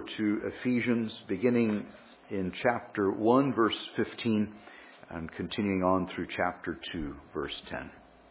to Ephesians, beginning in chapter 1, verse 15, and continuing on through chapter 2, verse 10.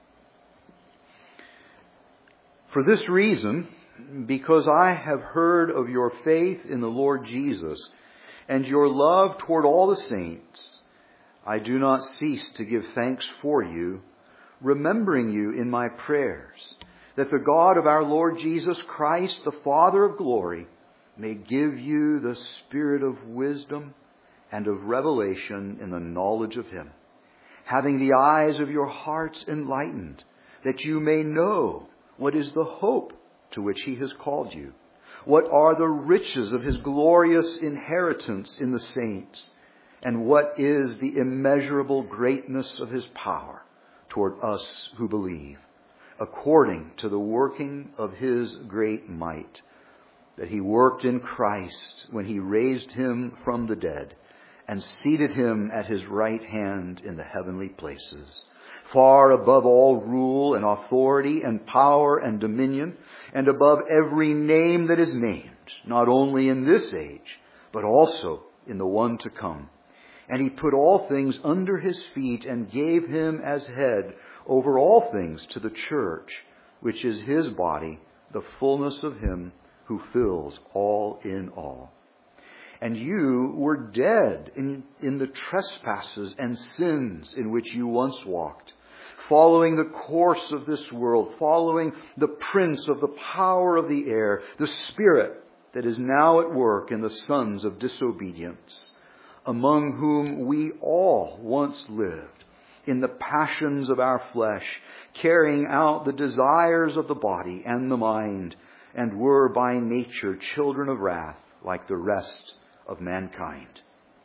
For this reason, because I have heard of your faith in the Lord Jesus and your love toward all the saints, I do not cease to give thanks for you, remembering you in my prayers, that the God of our Lord Jesus Christ, the Father of glory, may give you the spirit of wisdom and of revelation in the knowledge of Him, having the eyes of your hearts enlightened, that you may know what is the hope to which He has called you, what are the riches of His glorious inheritance in the saints, and what is the immeasurable greatness of His power toward us who believe, according to the working of His great might, that He worked in Christ when He raised Him from the dead and seated Him at His right hand in the heavenly places, far above all rule and authority and power and dominion, and above every name that is named, not only in this age, but also in the one to come. And He put all things under His feet and gave Him as head over all things to the church, which is His body, the fullness of Him who fills all in all. And you were dead in the trespasses and sins in which you once walked, following the course of this world, following the prince of the power of the air, the spirit that is now at work in the sons of disobedience, among whom we all once lived in the passions of our flesh, carrying out the desires of the body and the mind, and were by nature children of wrath like the rest of mankind.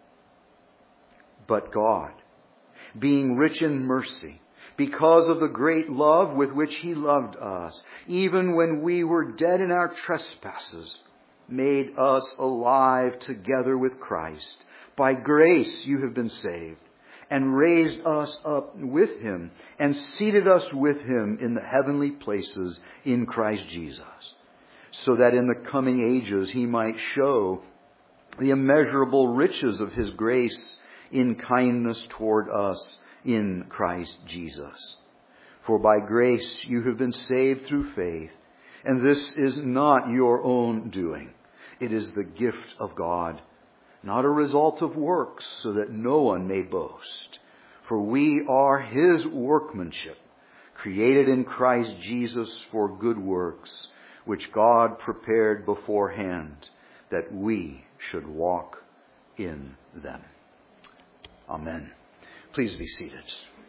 But God, being rich in mercy, because of the great love with which He loved us, even when we were dead in our trespasses, made us alive together with Christ. By grace you have been saved, and raised us up with Him, and seated us with Him in the heavenly places in Christ Jesus, so that in the coming ages He might show the immeasurable riches of His grace in kindness toward us in Christ Jesus. For by grace you have been saved through faith, and this is not your own doing. It is the gift of God, not a result of works, so that no one may boast. For we are His workmanship, created in Christ Jesus for good works, which God prepared beforehand, that we should walk in them. Amen. Please be seated.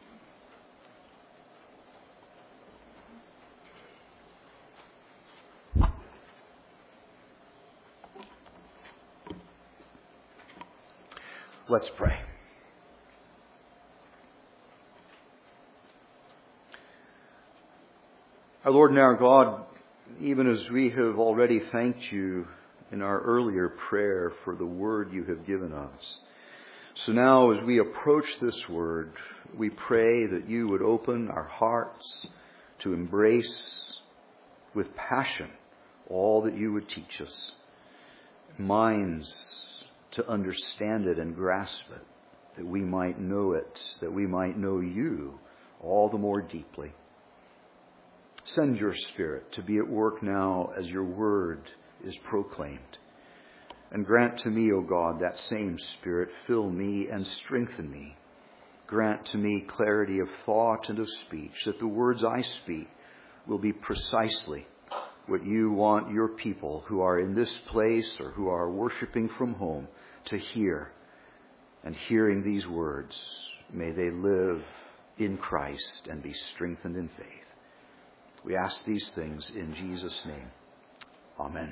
Let's pray. Our Lord and our God, even as we have already thanked you in our earlier prayer for the word you have given us, so now as we approach this word, we pray that you would open our hearts to embrace with passion all that you would teach us, minds to understand it and grasp it, that we might know it, that we might know you all the more deeply. Send your Spirit to be at work now as your word is proclaimed. And grant to me, O God, that same Spirit, fill me and strengthen me. Grant to me clarity of thought and of speech, that the words I speak will be precisely what you want your people who are in this place or who are worshiping from home to hear. And hearing these words, may they live in Christ and be strengthened in faith. We ask these things in Jesus' name. Amen.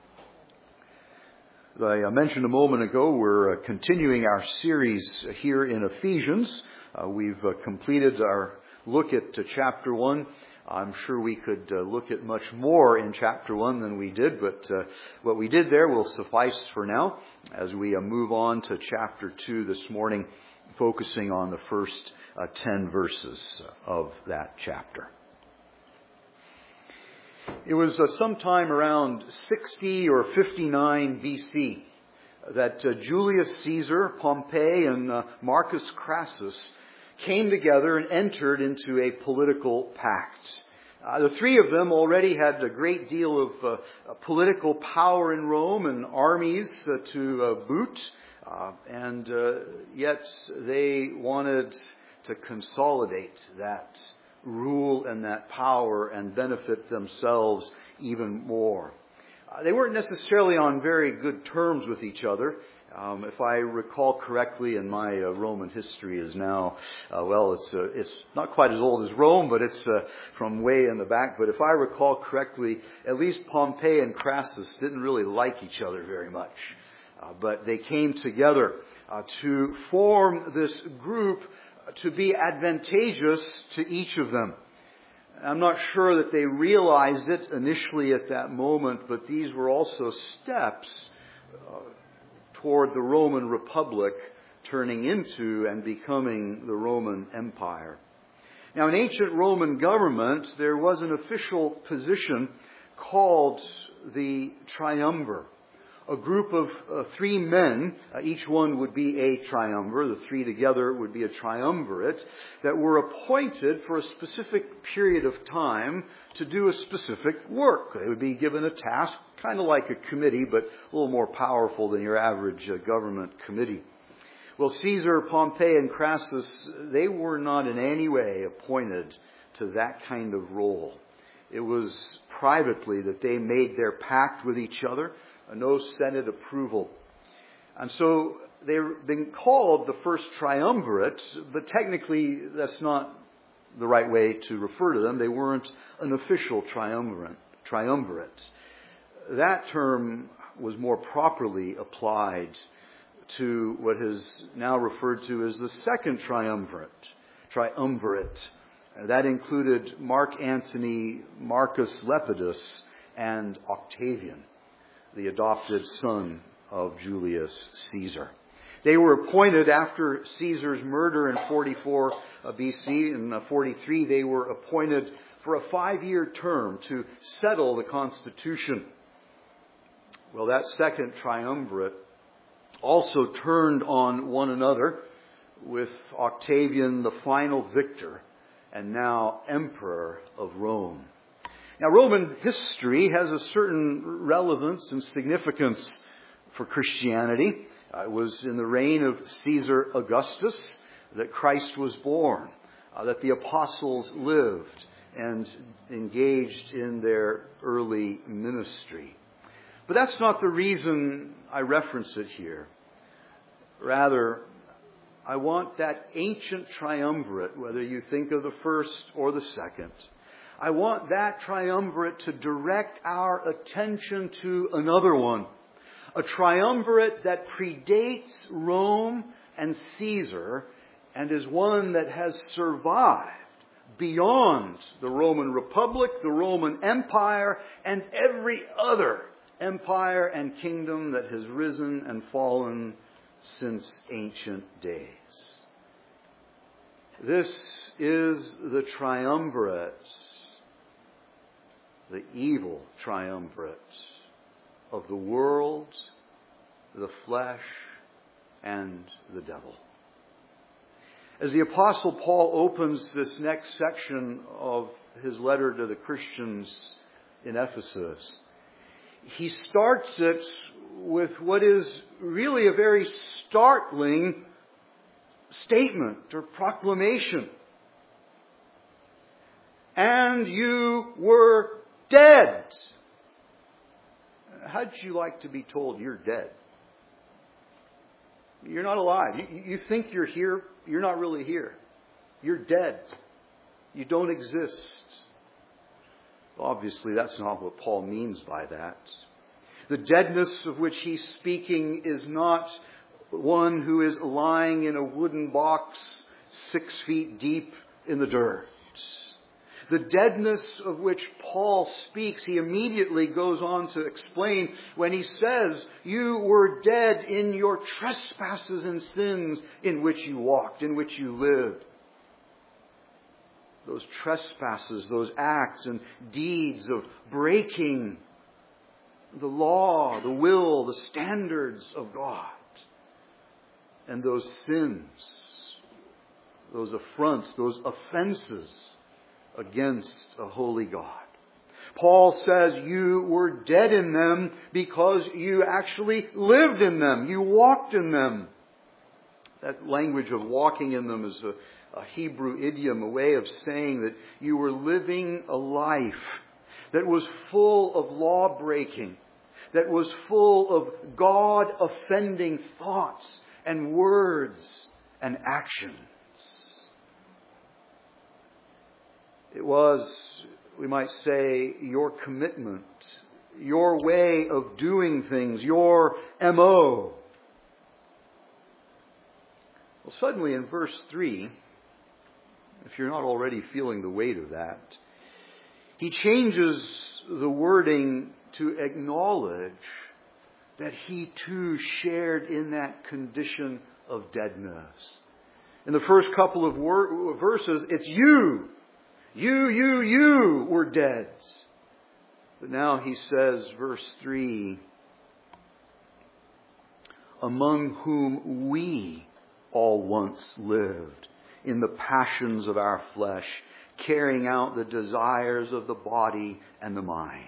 As I mentioned a moment ago, we're continuing our series here in Ephesians. We've completed our look at chapter 1. I'm sure we could look at much more in chapter 1 than we did, but what we did there will suffice for now as we move on to chapter 2 this morning, focusing on the first 10 verses of that chapter. It was sometime around 60 or 59 BC that Julius Caesar, Pompey, and Marcus Crassus came together and entered into a political pact. The three of them already had a great deal of political power in Rome and armies to boot, and yet they wanted to consolidate that rule and that power and benefit themselves even more. They weren't necessarily on very good terms with each other. If I recall correctly, and my Roman history is now, it's not quite as old as Rome, but it's from way in the back. But if I recall correctly, at least Pompey and Crassus didn't really like each other very much. But they came together to form this group to be advantageous to each of them. I'm not sure that they realized it initially at that moment, but these were also steps toward the Roman Republic turning into and becoming the Roman Empire. Now, in ancient Roman government, there was an official position called the triumvir. A group of three men, each one would be a triumvir, the three together would be a triumvirate, that were appointed for a specific period of time to do a specific work. They would be given a task, kind of like a committee, but a little more powerful than your average government committee. Well, Caesar, Pompey, and Crassus, they were not in any way appointed to that kind of role. It was privately that they made their pact with each other, no Senate approval. And so they've been called the first triumvirate, but technically that's not the right way to refer to them. They weren't an official triumvirate. That term was more properly applied to what is now referred to as the second triumvirate. That included Mark Antony, Marcus Lepidus, and Octavian, the adopted son of Julius Caesar. They were appointed after Caesar's murder in 44 BC. In 43, they were appointed for a 5-year term to settle the constitution. Well, that second triumvirate also turned on one another, with Octavian the final victor and now emperor of Rome. Now, Roman history has a certain relevance and significance for Christianity. It was in the reign of Caesar Augustus that Christ was born, that the apostles lived and engaged in their early ministry. But that's not the reason I reference it here. Rather, I want that ancient triumvirate, whether you think of the first or the second, I want that triumvirate to direct our attention to another one. A triumvirate that predates Rome and Caesar and is one that has survived beyond the Roman Republic, the Roman Empire, and every other empire and kingdom that has risen and fallen since ancient days. This is the triumvirate, the evil triumvirate of the world, the flesh, and the devil. As the Apostle Paul opens this next section of his letter to the Christians in Ephesus, he starts it with what is really a very startling statement or proclamation. And you were dead. How'd you like to be told you're dead? You're not alive. You think you're here. You're not really here. You're dead. You don't exist. Obviously, that's not what Paul means by that. The deadness of which he's speaking is not one who is lying in a wooden box 6 feet deep in the dirt. The deadness of which Paul speaks, he immediately goes on to explain when he says, you were dead in your trespasses and sins in which you walked, in which you lived. those trespasses, those acts and deeds of breaking the law, the will, the standards of God. And those sins, those affronts, those offenses against a holy God. Paul says you were dead in them because you actually lived in them. You walked in them. That language of walking in them is a Hebrew idiom, a way of saying that you were living a life that was full of law breaking, that was full of God-offending thoughts and words and actions. It was, we might say, your commitment, your way of doing things, your M.O. Well, suddenly in verse 3, if you're not already feeling the weight of that, he changes the wording to acknowledge that he too shared in that condition of deadness. In the first couple of verses, it's you were dead. But now he says, verse 3, among whom we all once lived in the passions of our flesh, carrying out the desires of the body and the mind.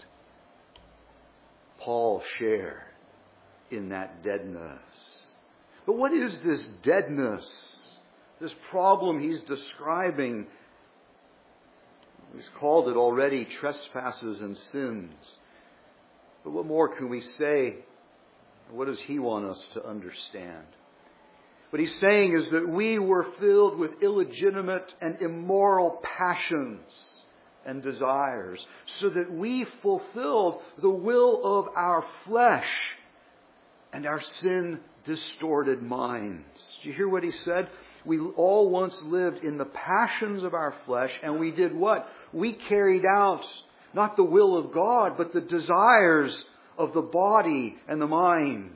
Paul shared in that deadness. But what is this deadness? This problem he's describing? He's called it already trespasses and sins. But what more can we say? What does he want us to understand? What he's saying is that we were filled with illegitimate and immoral passions and desires, so that we fulfilled the will of our flesh and our sin-distorted minds. Do you hear what he said? We all once lived in the passions of our flesh, and we did what? We carried out not the will of God, but the desires of the body and the mind.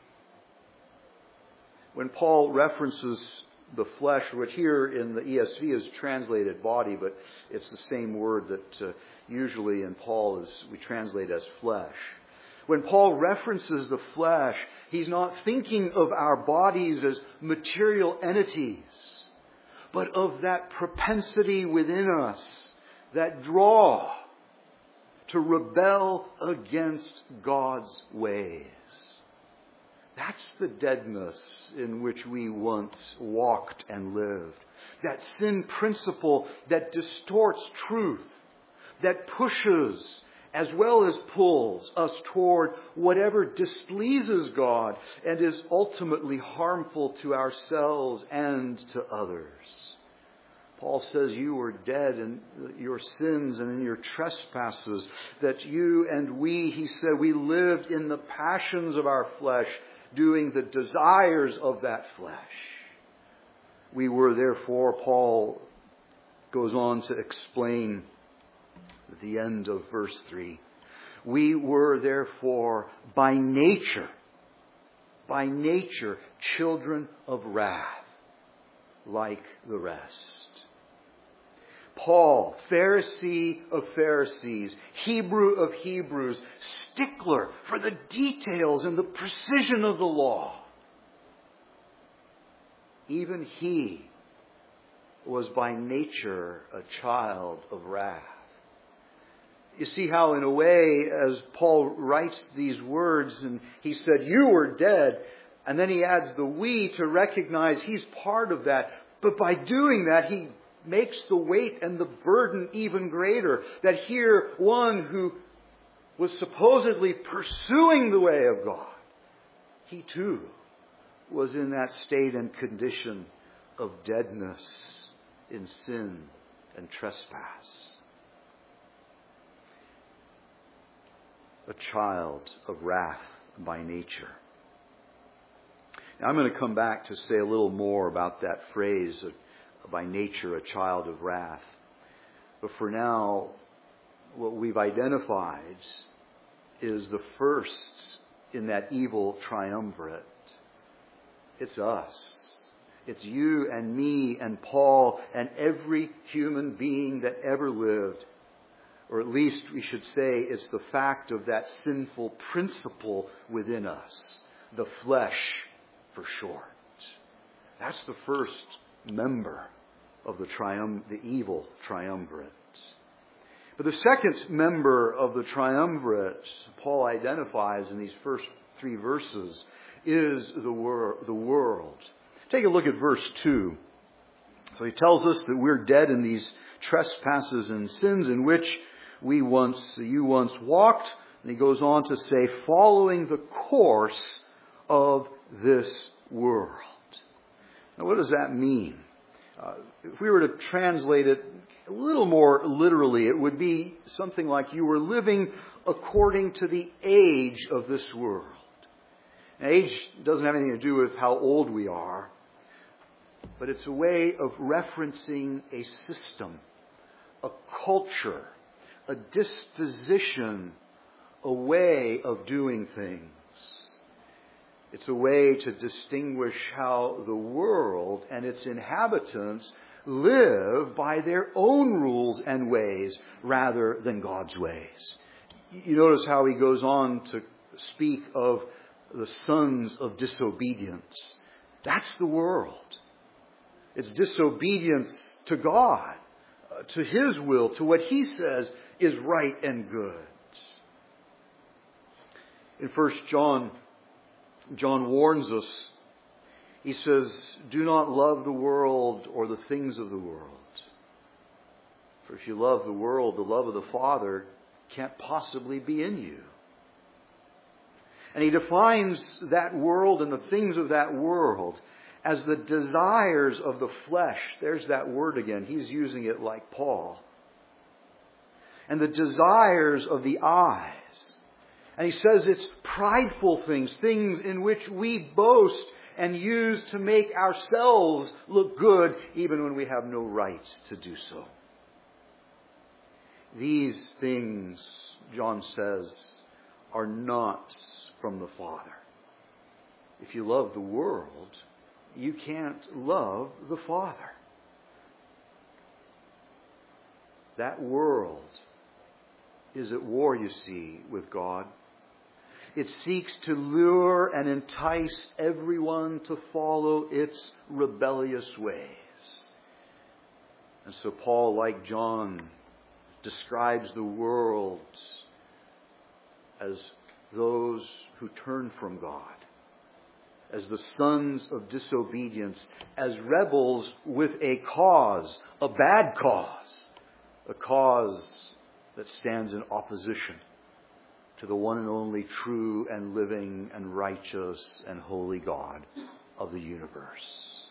When Paul references the flesh, which here in the ESV is translated body, but it's the same word that usually in Paul we translate as flesh. When Paul references the flesh, he's not thinking of our bodies as material entities, but of that propensity within us, that draw to rebel against God's ways. That's the deadness in which we once walked and lived. That sin principle that distorts truth, that pushes as well as pulls us toward whatever displeases God and is ultimately harmful to ourselves and to others. Paul says you were dead in your sins and in your trespasses, that you and we, he said, we lived in the passions of our flesh, doing the desires of that flesh. We were therefore, Paul goes on to explain at the end of verse 3, we were therefore by nature, children of wrath, like the rest. Paul, Pharisee of Pharisees, Hebrew of Hebrews, stickler for the details and the precision of the law. Even he was by nature a child of wrath. You see how, in a way, as Paul writes these words, and he said, you were dead, and then he adds the we to recognize he's part of that. But by doing that, he makes the weight and the burden even greater. That here, one who was supposedly pursuing the way of God, he too was in that state and condition of deadness in sin and trespass. A child of wrath by nature. Now I'm going to come back to say a little more about that phrase, by nature a child of wrath. But for now, what we've identified is the first in that evil triumvirate. It's us. It's you and me and Paul and every human being that ever lived. Or at least we should say it's the fact of that sinful principle within us. The flesh, for short. That's the first member of the evil triumvirate. But the second member of the triumvirate Paul identifies in these first 3 verses is the world. Take a look at verse 2. So he tells us that we're dead in these trespasses and sins in which you once walked. And he goes on to say, following the course of this world. Now, what does that mean? If we were to translate it a little more literally, it would be something like you were living according to the age of this world. Now, age doesn't have anything to do with how old we are, but it's a way of referencing a system, a culture, a disposition, a way of doing things. It's a way to distinguish how the world and its inhabitants live by their own rules and ways rather than God's ways. You notice how he goes on to speak of the sons of disobedience. That's the world. It's disobedience to God, to His will, to what He says is right and good. In 1 John, John warns us. He says, do not love the world or the things of the world. For if you love the world, the love of the Father can't possibly be in you. And he defines that world and the things of that world as the desires of the flesh. There's that word again. He's using it like Paul. And the desires of the eyes. And he says it's prideful things, things in which we boast and use to make ourselves look good even when we have no rights to do so. These things, John says, are not from the Father. If you love the world, you can't love the Father. That world is at war, you see, with God. It seeks to lure and entice everyone to follow its rebellious ways. And so Paul, like John, describes the world as those who turn from God, as the sons of disobedience, as rebels with a cause, a bad cause, a cause that stands in opposition to the one and only true and living and righteous and holy God of the universe.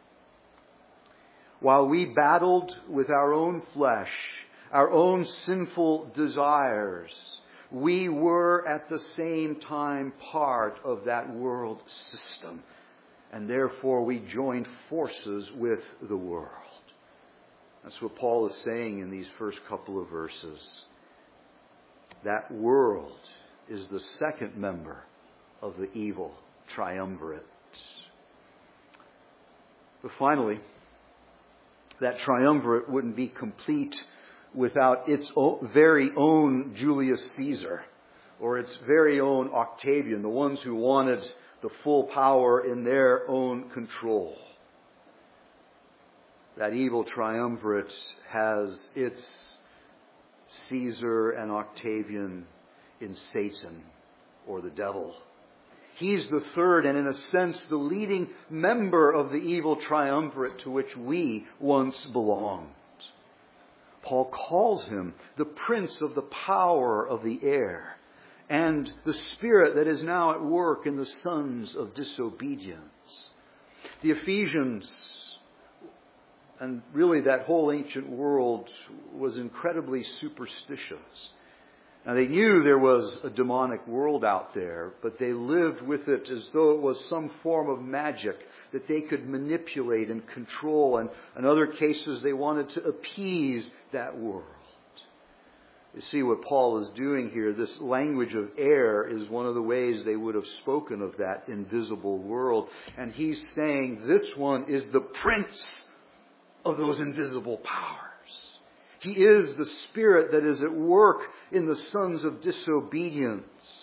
While we battled with our own flesh, our own sinful desires, we were at the same time part of that world system. And therefore we joined forces with the world. That's what Paul is saying in these first couple of verses. That world is the second member of the evil triumvirate. But finally, that triumvirate wouldn't be complete without its very own Julius Caesar or its very own Octavian, the ones who wanted the full power in their own control. That evil triumvirate has its Caesar and Octavian in Satan or the devil. He's the third and in a sense the leading member of the evil triumvirate to which we once belonged. Paul calls him the prince of the power of the air and the spirit that is now at work in the sons of disobedience. The Ephesians, and really that whole ancient world, was incredibly superstitious. Now they knew there was a demonic world out there, but they lived with it as though it was some form of magic that they could manipulate and control. And in other cases, they wanted to appease that world. You see what Paul is doing here. This language of air is one of the ways they would have spoken of that invisible world. And he's saying this one is the prince of those invisible powers. He is the spirit that is at work in the sons of disobedience.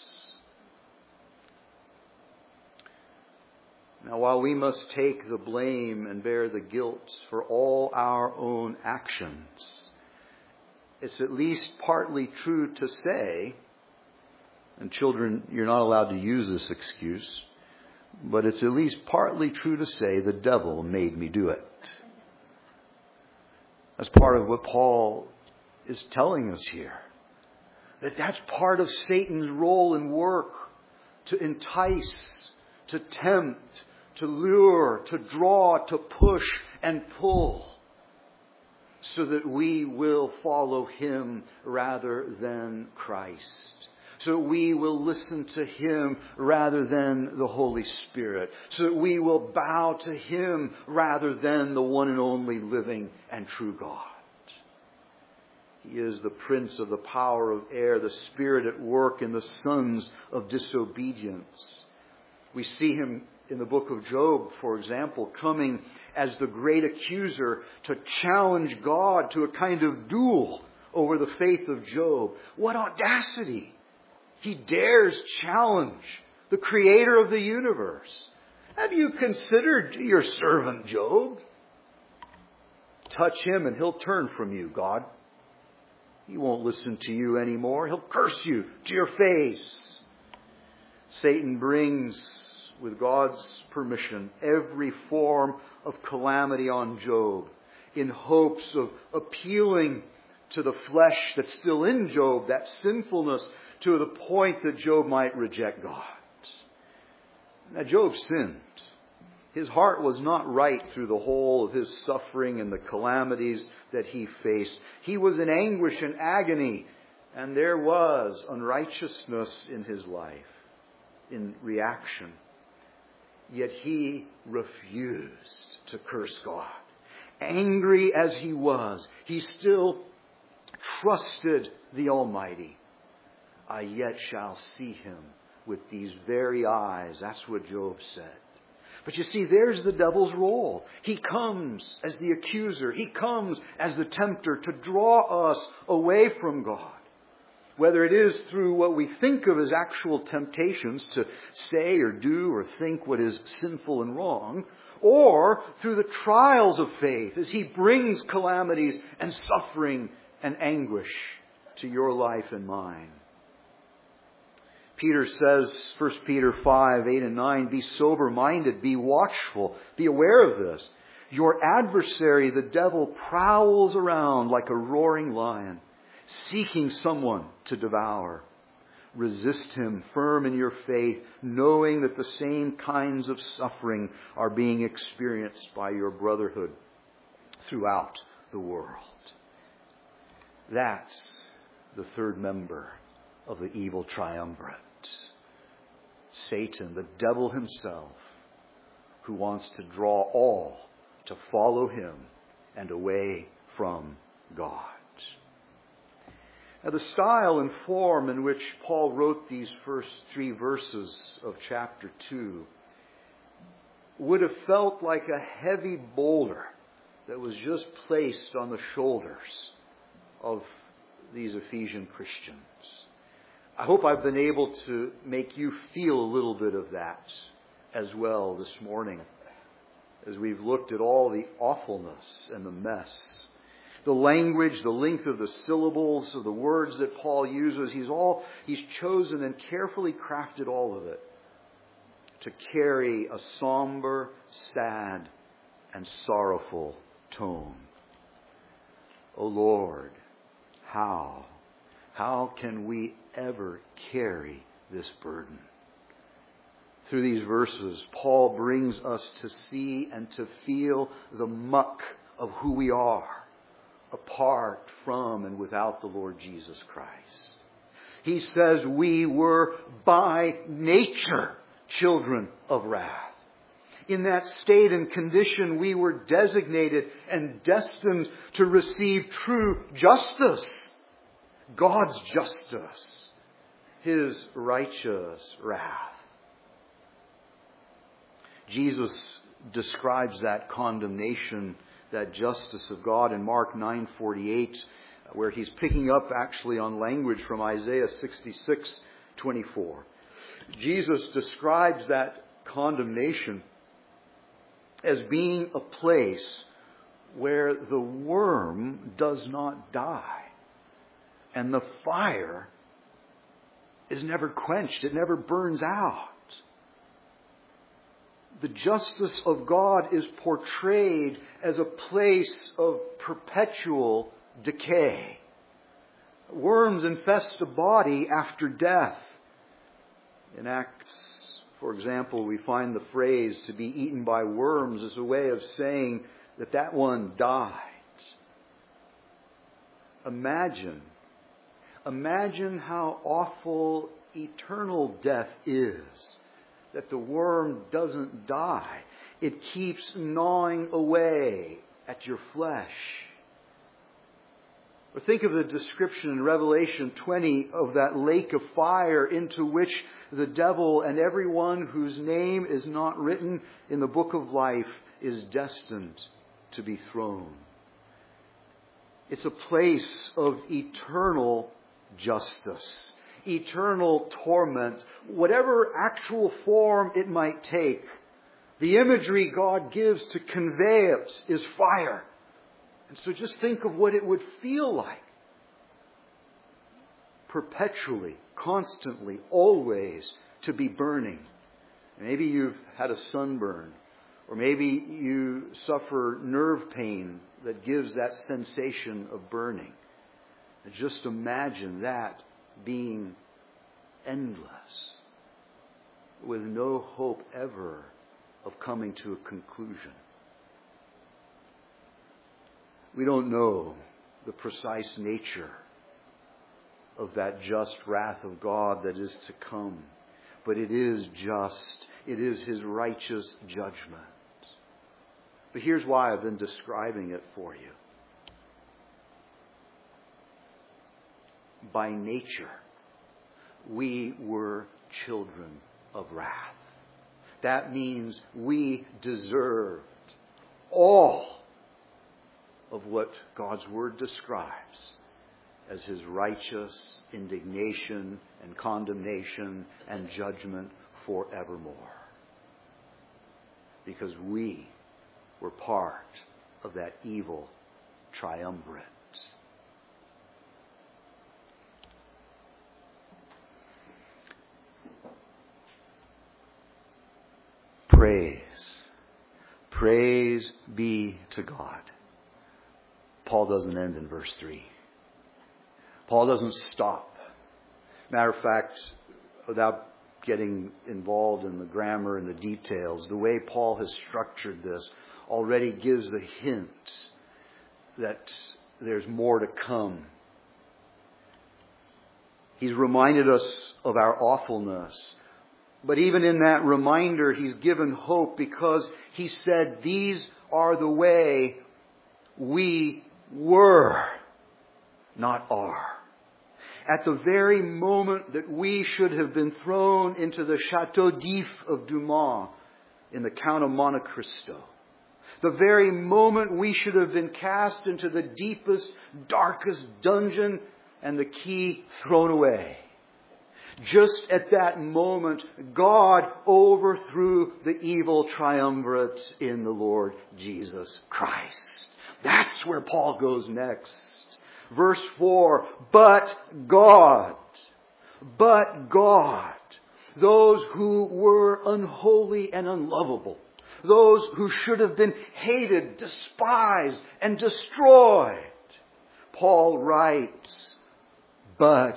Now, while we must take the blame and bear the guilt for all our own actions, it's at least partly true to say, and children, you're not allowed to use this excuse, but it's at least partly true to say the devil made me do it. That's part of what Paul is telling us here. That's part of Satan's role and work, to entice, to tempt, to lure, to draw, to push and pull, so that we will follow him rather than Christ. So we will listen to him rather than the Holy Spirit. So that we will bow to him rather than the one and only living and true God. He is the prince of the power of air, the spirit at work in the sons of disobedience. We see him in the book of Job, for example, coming as the great accuser to challenge God to a kind of duel over the faith of Job. What audacity! He dares challenge the creator of the universe. Have you considered your servant Job? Touch him and he'll turn from you, God. He won't listen to you anymore. He'll curse you to your face. Satan brings, with God's permission, every form of calamity on Job in hopes of appealing to the flesh that's still in Job, that sinfulness, to the point that Job might reject God. Now, Job sinned. His heart was not right through the whole of his suffering and the calamities that he faced. He was in anguish and agony, and there was unrighteousness in his life, in reaction. Yet he refused to curse God. Angry as he was, he still trusted the Almighty. I yet shall see him with these very eyes. That's what Job said. But you see, there's the devil's role. He comes as the accuser. He comes as the tempter to draw us away from God. Whether it is through what we think of as actual temptations to say or do or think what is sinful and wrong, or through the trials of faith as he brings calamities and suffering and anguish to your life and mine. Peter says, 1 Peter 5, 8 and 9, be sober-minded, be watchful, be aware of this. Your adversary, the devil, prowls around like a roaring lion, seeking someone to devour. Resist him, firm in your faith, knowing that the same kinds of suffering are being experienced by your brotherhood throughout the world. That's the third member of the evil triumvirate. Satan, the devil himself, who wants to draw all to follow him and away from God. Now, the style and form in which Paul wrote these first 3 verses of chapter 2 would have felt like a heavy boulder that was just placed on the shoulders of these Ephesian Christians. I hope I've been able to make you feel a little bit of that as well this morning as we've looked at all the awfulness and the mess. The language, the length of the syllables of the words that Paul uses, he's chosen and carefully crafted all of it to carry a somber, sad, and sorrowful tone. O Lord, how can we ever carry this burden? Through these verses, Paul brings us to see and to feel the muck of who we are apart from and without the Lord Jesus Christ. He says we were by nature children of wrath. In that state and condition, we were designated and destined to receive true justice. God's justice, His righteous wrath. Jesus describes that condemnation, that justice of God in Mark 9:48, where He's picking up actually on language from Isaiah 66:24. Jesus describes that condemnation as being a place where the worm does not die and the fire is never quenched. It never burns out. The justice of God is portrayed as a place of perpetual decay. Worms infest the body after death. In Acts, for example, we find the phrase "to be eaten by worms" as a way of saying that one died. Imagine how awful eternal death is. That the worm doesn't die. It keeps gnawing away at your flesh. Or think of the description in Revelation 20 of that lake of fire into which the devil and everyone whose name is not written in the book of life is destined to be thrown. It's a place of eternal justice, eternal torment, whatever actual form it might take. The imagery God gives to convey it is fire. And so just think of what it would feel like. Perpetually, constantly, always to be burning. Maybe you've had a sunburn, or maybe you suffer nerve pain that gives that sensation of burning. And just imagine that being endless, with no hope ever of coming to a conclusion. We don't know the precise nature of that just wrath of God that is to come, but it is just. It is His righteous judgment. But here's why I've been describing it for you. By nature, we were children of wrath. That means we deserved all of what God's Word describes as His righteous indignation and condemnation and judgment forevermore. Because we were part of that evil triumvirate. Praise be to God. Paul doesn't end in verse 3. Paul doesn't stop. Matter of fact, without getting involved in the grammar and the details, the way Paul has structured this already gives a hint that there's more to come. He's reminded us of our awfulness. But even in that reminder, he's given hope because he said, these are the way we were, not are. At the very moment that we should have been thrown into the Chateau d'If of Dumas in the Count of Monte Cristo, the very moment we should have been cast into the deepest, darkest dungeon and the key thrown away. Just at that moment, God overthrew the evil triumvirate in the Lord Jesus Christ. That's where Paul goes next. Verse 4, but God, those who were unholy and unlovable, those who should have been hated, despised, and destroyed. Paul writes, but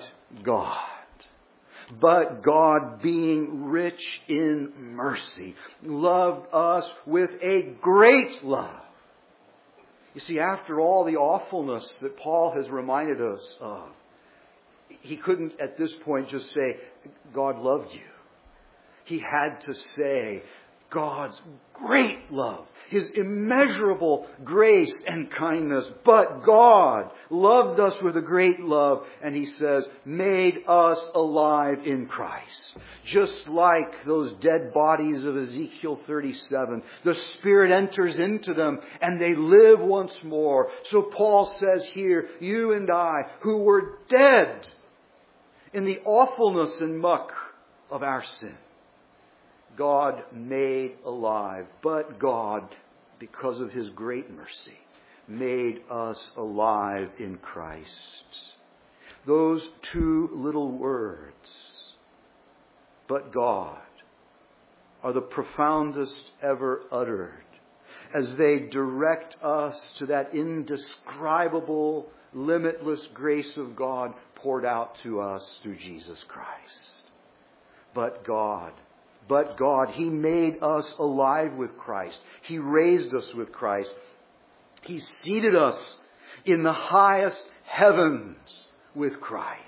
God, being rich in mercy, loved us with a great love. You see, after all the awfulness that Paul has reminded us of, he couldn't at this point just say, God loved you. He had to say, God's great love, His immeasurable grace and kindness. But God loved us with a great love, and He says, made us alive in Christ. Just like those dead bodies of Ezekiel 37, the Spirit enters into them and they live once more. So Paul says here, you and I, who were dead in the awfulness and muck of our sin, God made alive. But God, because of His great mercy, made us alive in Christ. Those two little words, but God, are the profoundest ever uttered as they direct us to that indescribable, limitless grace of God poured out to us through Jesus Christ. But God, He made us alive with Christ. He raised us with Christ. He seated us in the highest heavens with Christ.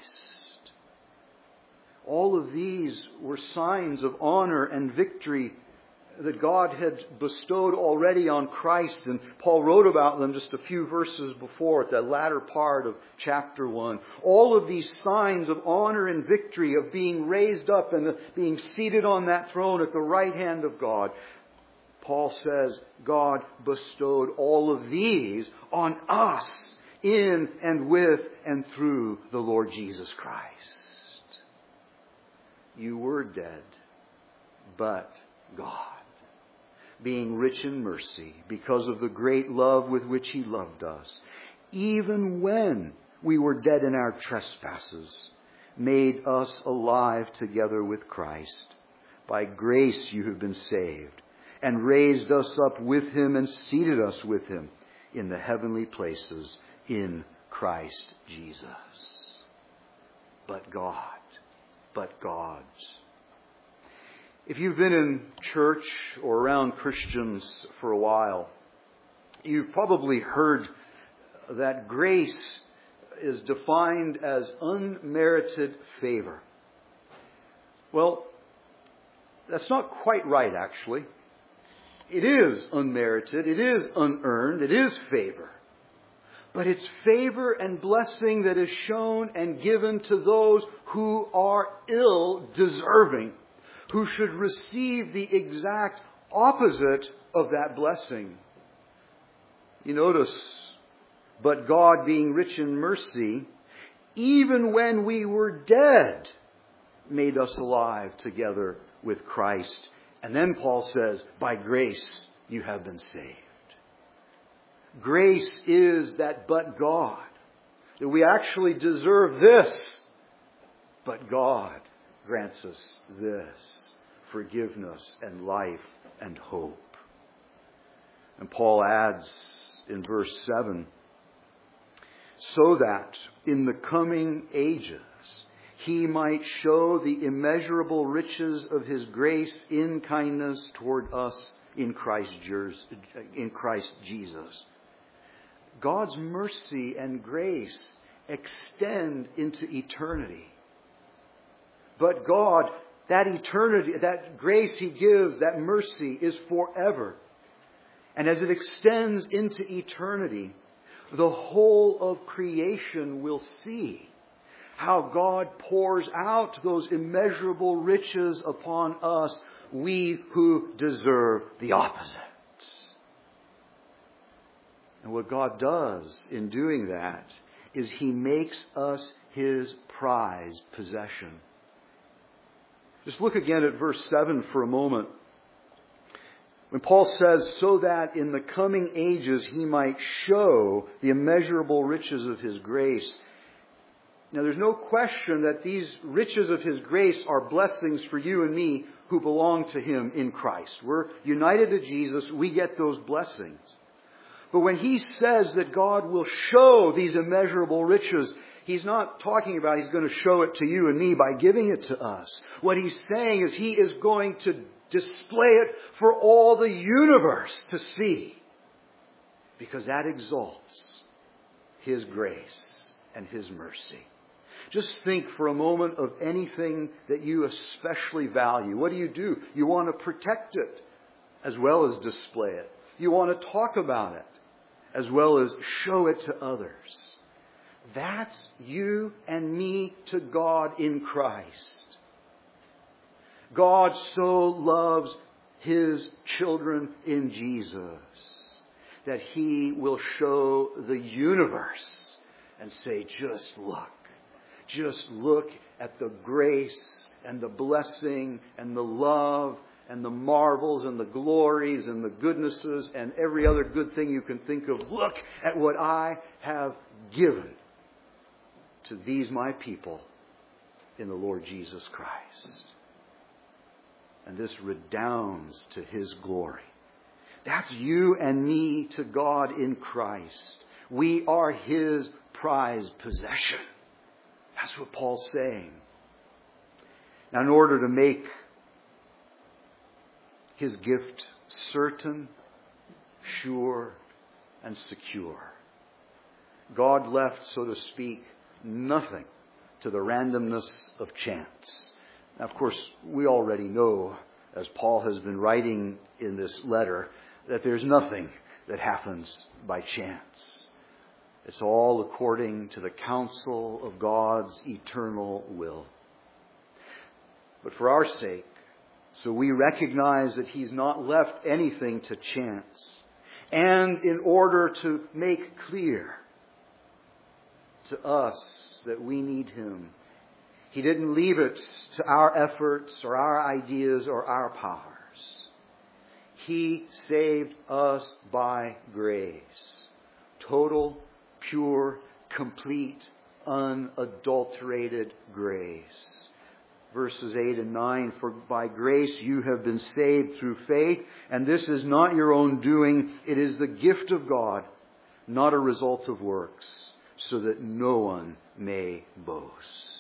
All of these were signs of honor and victory that God had bestowed already on Christ. And Paul wrote about them just a few verses before, at the latter part of chapter 1. All of these signs of honor and victory, of being raised up and being seated on that throne at the right hand of God. Paul says God bestowed all of these on us in and with and through the Lord Jesus Christ. You were dead, but God, being rich in mercy, because of the great love with which He loved us, even when we were dead in our trespasses, made us alive together with Christ. By grace you have been saved, and raised us up with Him and seated us with Him in the heavenly places in Christ Jesus. But God. If you've been in church or around Christians for a while, you've probably heard that grace is defined as unmerited favor. Well, that's not quite right, actually. It is unmerited, it is unearned, it is favor. But it's favor and blessing that is shown and given to those who are ill-deserving, who should receive the exact opposite of that blessing. You notice, but God, being rich in mercy, even when we were dead, made us alive together with Christ. And then Paul says, by grace you have been saved. Grace is that but God, that we actually deserve this, but God grants us this, forgiveness and life and hope. And Paul adds in verse 7, so that in the coming ages He might show the immeasurable riches of His grace in kindness toward us in Christ Jesus. God's mercy and grace extend into eternity. But God, that eternity, that grace He gives, that mercy is forever. And as it extends into eternity, the whole of creation will see how God pours out those immeasurable riches upon us, we who deserve the opposite. And what God does in doing that is He makes us His prized possession. Just look again at verse 7 for a moment. When Paul says, so that in the coming ages He might show the immeasurable riches of His grace. Now there's no question that these riches of His grace are blessings for you and me who belong to Him in Christ. We're united to Jesus, we get those blessings. But when He says that God will show these immeasurable riches, He's not talking about He's going to show it to you and me by giving it to us. What He's saying is He is going to display it for all the universe to see. Because that exalts His grace and His mercy. Just think for a moment of anything that you especially value. What do? You want to protect it. as well as display it. You want to talk about it as well as show it to others. That's you and me to God in Christ. God so loves His children in Jesus that He will show the universe and say, just look at the grace and the blessing and the love and the marvels and the glories and the goodnesses and every other good thing you can think of. Look at what I have given to these my people in the Lord Jesus Christ. And this redounds to His glory. That's you and me to God in Christ. We are His prized possession. That's what Paul's saying. Now, in order to make His gift certain, sure, and secure, God left, so to speak, nothing to the randomness of chance. Now, of course, we already know, as Paul has been writing in this letter, that there's nothing that happens by chance. It's all according to the counsel of God's eternal will. But for our sake, so we recognize that He's not left anything to chance. And in order to make clear to us that we need Him, He didn't leave it to our efforts or our ideas or our powers. He saved us by grace. Total, pure, complete, unadulterated grace. Verses 8 and 9, for by grace you have been saved through faith, and this is not your own doing. It is the gift of God, not a result of works, so that no one may boast.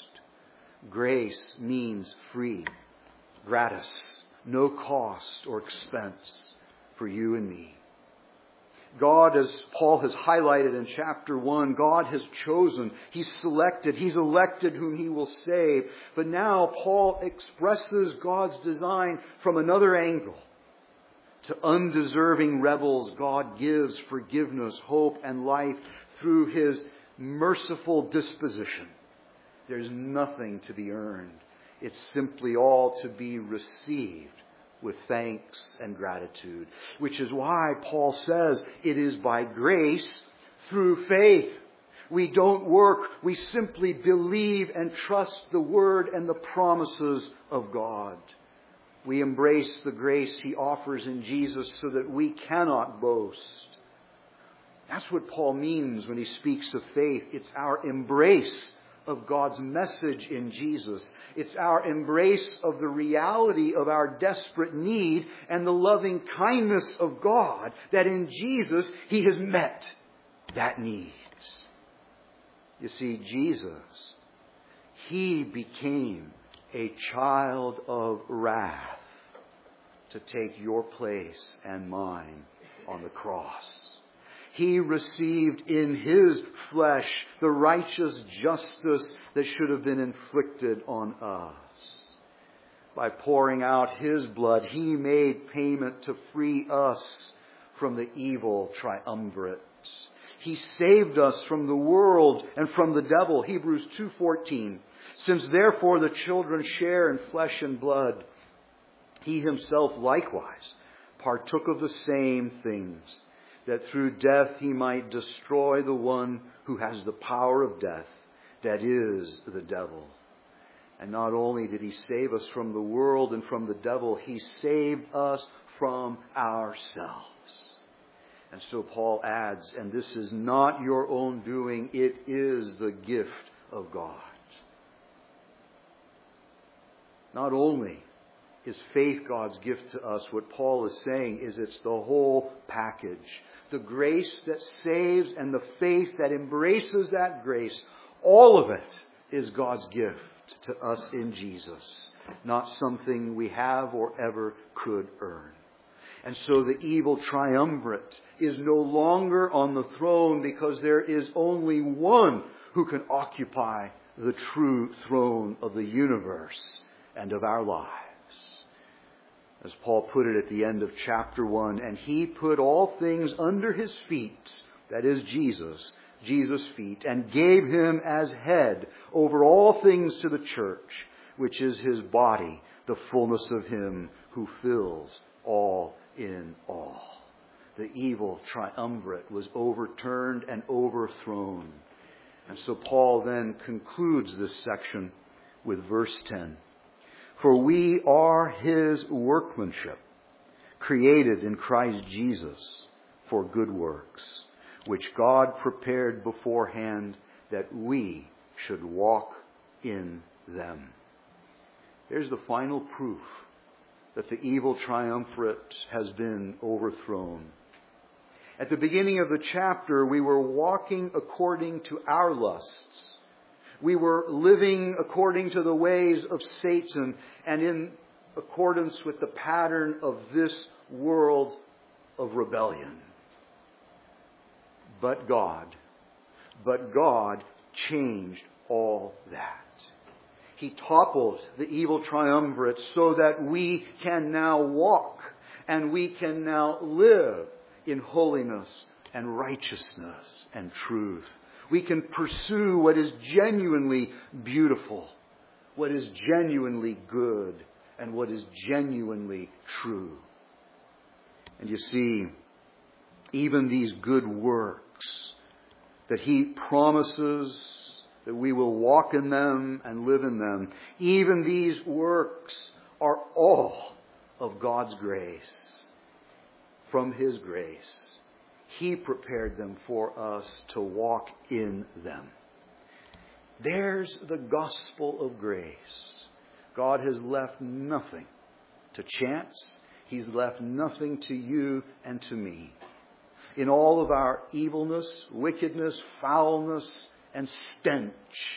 Grace means free, gratis, no cost or expense for you and me. God, as Paul has highlighted in chapter 1, God has chosen, He's selected, He's elected whom He will save. But now Paul expresses God's design from another angle. To undeserving rebels, God gives forgiveness, hope, and life through His merciful disposition. There's nothing to be earned. It's simply all to be received with thanks and gratitude. Which is why Paul says it is by grace through faith. We don't work. We simply believe and trust the Word and the promises of God. We embrace the grace He offers in Jesus so that we cannot boast. That's what Paul means when he speaks of faith. It's our embrace of God's message in Jesus. It's our embrace of the reality of our desperate need and the loving kindness of God that in Jesus He has met that need. You see, Jesus, He became a child of wrath to take your place and mine on the cross. He received in His flesh the righteous justice that should have been inflicted on us. By pouring out His blood, He made payment to free us from the evil triumvirate. He saved us from the world and from the devil. Hebrews 2:14. Since therefore the children share in flesh and blood, He Himself likewise partook of the same things, that through death He might destroy the one who has the power of death, that is, the devil. And not only did He save us from the world and from the devil, He saved us from ourselves. And so Paul adds, and this is not your own doing, it is the gift of God. Not only is faith God's gift to us, what Paul is saying is it's the whole package. The grace that saves and the faith that embraces that grace, all of it is God's gift to us in Jesus, not something we have or ever could earn. And so the evil triumvirate is no longer on the throne because there is only one who can occupy the true throne of the universe and of our lives. As Paul put it at the end of chapter 1, and he put all things under his feet, that is Jesus' feet, and gave him as head over all things to the church, which is his body, the fullness of him who fills all in all. The evil triumvirate was overturned and overthrown. And so Paul then concludes this section with verse 10. For we are his workmanship, created in Christ Jesus for good works, which God prepared beforehand that we should walk in them. There's the final proof that the evil triumvirate has been overthrown. At the beginning of the chapter, we were walking according to our lusts. We were living according to the ways of Satan and in accordance with the pattern of this world of rebellion. But God changed all that. He toppled the evil triumvirate so that we can now walk and we can now live in holiness and righteousness and truth. We can pursue what is genuinely beautiful, what is genuinely good, and what is genuinely true. And you see, even these good works that he promises that we will walk in them and live in them, even these works are all of God's grace. From his grace, he prepared them for us to walk in them. There's the gospel of grace. God has left nothing to chance. He's left nothing to you and to me. In all of our evilness, wickedness, foulness, and stench.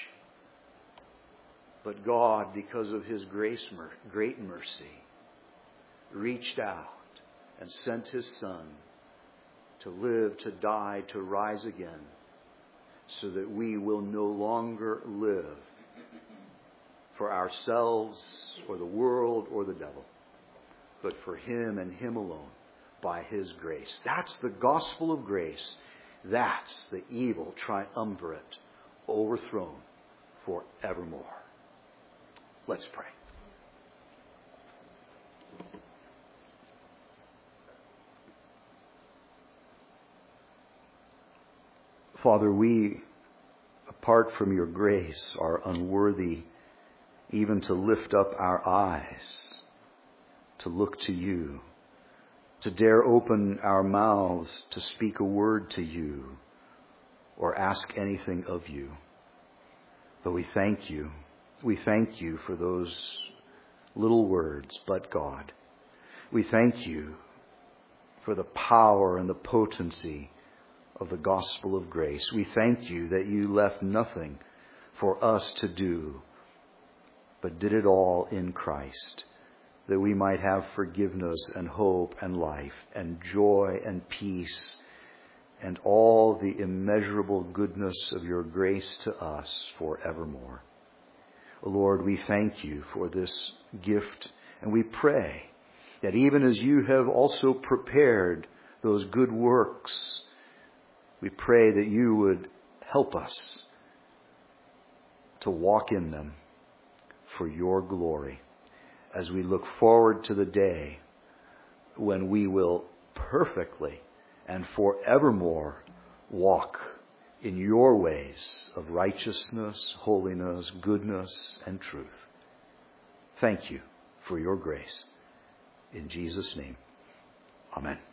But God, because of his great mercy, reached out and sent his Son to live, to die, to rise again, so that we will no longer live for ourselves or the world or the devil, but for him and him alone, by his grace. That's the gospel of grace. That's the evil triumvirate overthrown forevermore. Let's pray. Father, we, apart from your grace, are unworthy even to lift up our eyes, to look to you, to dare open our mouths to speak a word to you or ask anything of you. But we thank you. We thank you for those little words, but God. We thank you for the power and the potency of the gospel of grace. We thank you that you left nothing for us to do, but did it all in Christ, that we might have forgiveness and hope and life and joy and peace and all the immeasurable goodness of your grace to us forevermore. Lord, we thank you for this gift, and we pray that even as you have also prepared those good works, we pray that you would help us to walk in them for your glory as we look forward to the day when we will perfectly and forevermore walk in your ways of righteousness, holiness, goodness, and truth. Thank you for your grace. In Jesus' name, amen.